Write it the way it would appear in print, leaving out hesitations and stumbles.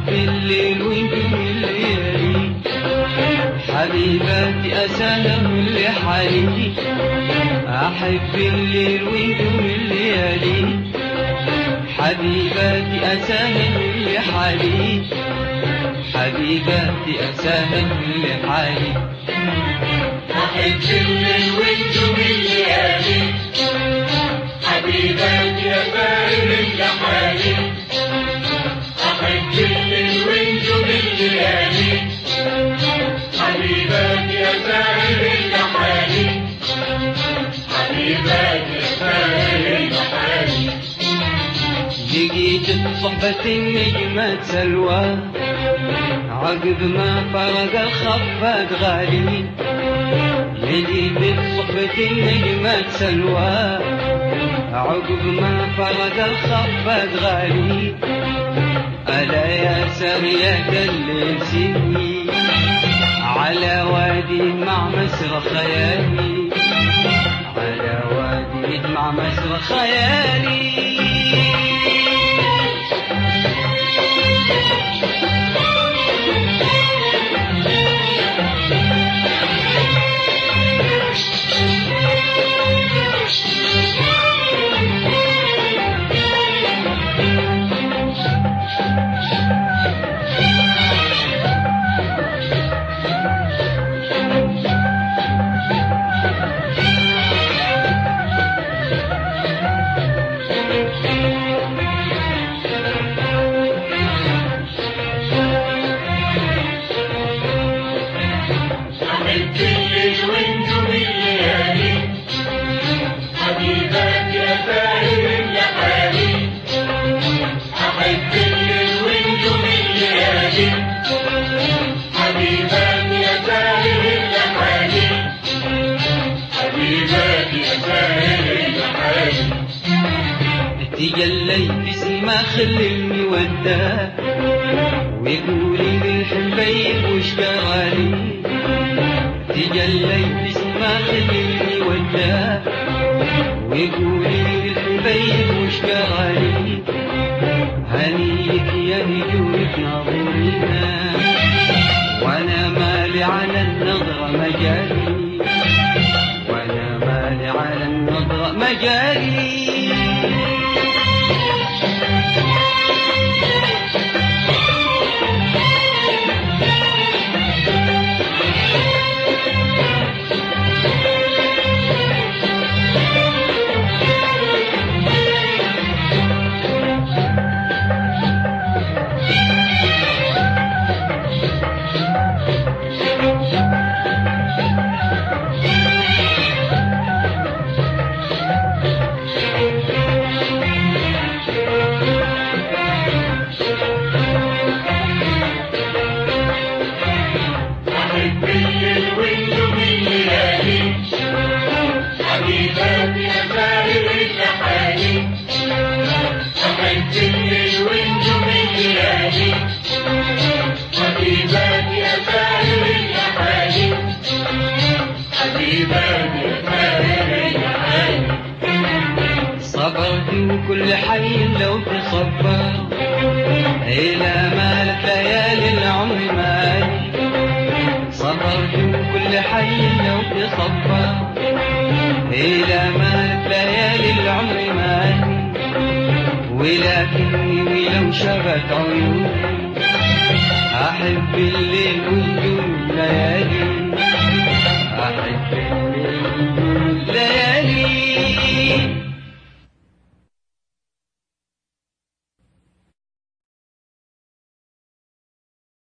أحب الليل وانتم الليالي، حبيباتي أسلم لحالي. أحب الليل وانتم الليالي، حبيباتي أسلم لحالي. حبيباتي أسلم لحالي. أحب الليل وانتم الليالي، حبيباتي أسلم لحالي. أحب الليل وانتم الليالي، حبيباتي أسلم لحالي. حبيباتي أسلم لحالي. لقيت بصحبة النجمة سلوى، عقب ما فرق الخفاق غالي. لقيت بصحبة النجمة سلوى، عقب ما فرق الخفاق غالي. ألا يا سرية الليل سني، على وادي مع مسرى خيالي. على وادي مع مسرى خيالي. تجلي بسما خليني ودا، ويقولي للحبيب وش قرالي. تجلي بسما خليني ودا، ويقولي للحبيب وش قرالي. هنيك يا هجوك ناظرنا، وانا مالي على النظرة مجالي. وانا مالي على النظرة مجالي. صبرت وكل حي لو تصبر، إلى مالك ليالي العمر مالي. صبرت وكل حي لو تصبر، إلى مالك ليالي العمر مالي. ولكني ولو شبت عيوني، أحب